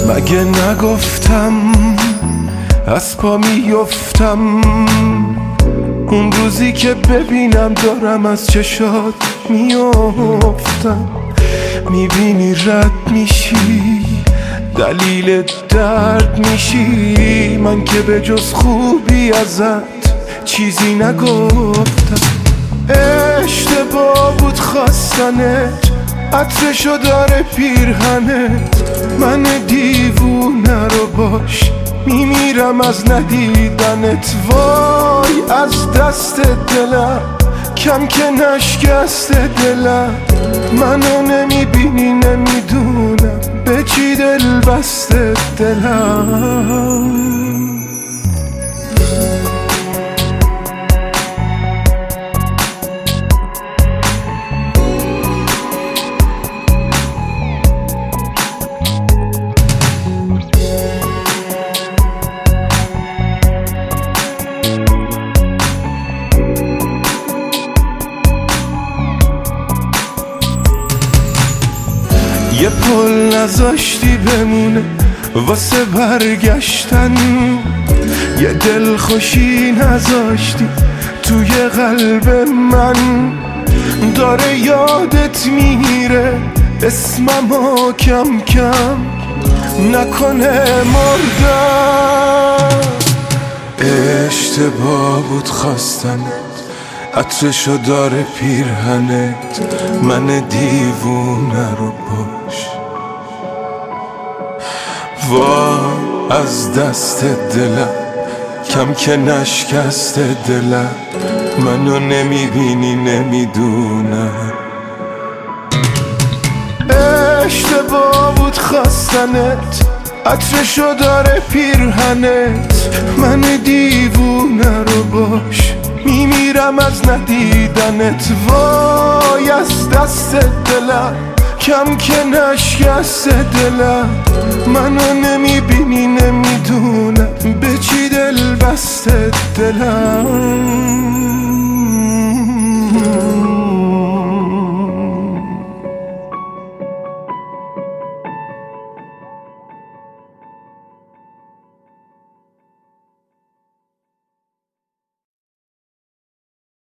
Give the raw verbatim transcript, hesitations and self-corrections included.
مگه نگفتم از پا میفتم اون روزی که ببینم دارم از چشات میفتم. میبینی رد میشی دلیل درد میشی، من که به جز خوبی ازت چیزی نگفتم. اشتباه بود خواستنت، عطرشو داره پیرهنت، من دیوونه رو باش میمیرم از ندیدنت. وای از دست دلم کم که نشکست دلم، منو نمیبینی نمیدونم به چی دل بسته دلم. یه پل نذاشتی بمونه واسه برگشتن، یه دل خوشی نذاشتی توی قلب من. داره یادت میره اسممو کم کم، نکنه مردم. اشتباه بود خواستنت، عطرشو داره پیرهنت، من دیوونه رو باش. وای از دست دلم کم که نشکست دلم، منو نمیبینی نمیدونم. اشتباه بود خواستنت، عطرشو داره پیرهنت، من دیوونه رو باش میمیرم از ندیدنت. وای از دست دلم کم که نشکست دلم، منو نمیبینی نمیدونم به چی دل بسته دلم.